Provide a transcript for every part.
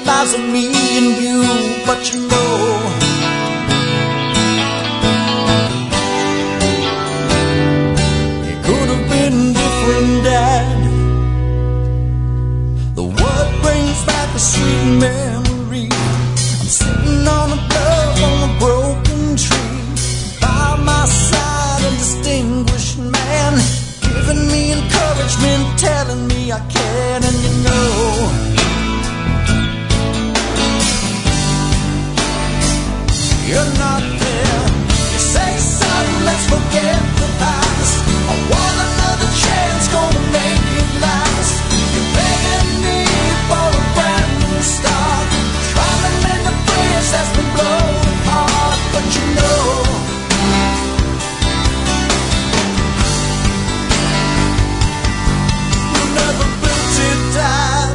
lives of me and you, but you know it could have been different, Dad. The word brings back a sweet memory. I'm sitting on a bluff on a broken tree. By my side, a distinguished man, giving me encouragement, telling me I can. And you know, you're not there. You say, son, let's forget the past. I want another chance, gonna make it last. You're begging me for a brand new start, trying to mend the bridge that's been blown apart. But you know, you never built it, Dad.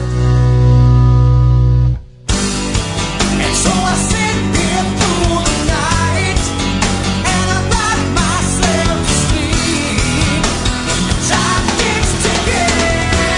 And so I sit here through the night, and I rock myself to sleep. Time keeps ticking.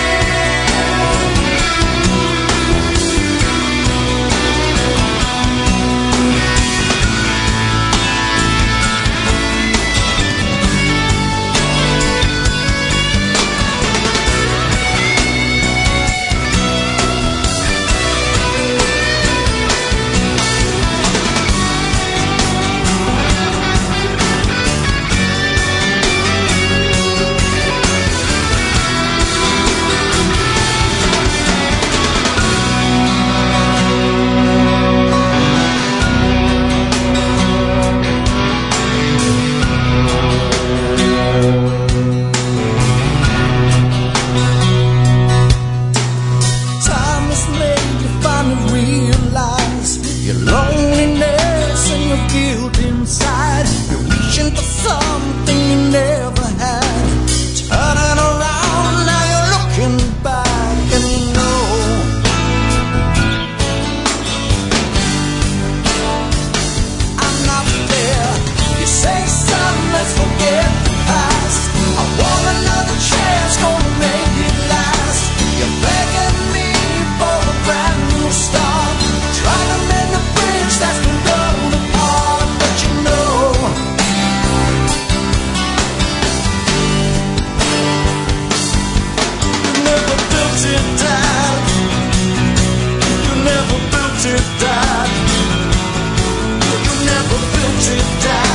Time has made you finally realize your loneliness and your guilt inside. You're reaching for something you never had. Turning around, now you're looking back, and you know I'm not there. You say, son, let's forget the past. I want another chance, gonna make it last. You're begging me for a brand new start, trying to mend the bridge that's been blown apart. But you know, you never built it, Dad. You never built it, Dad. You never built it, Dad.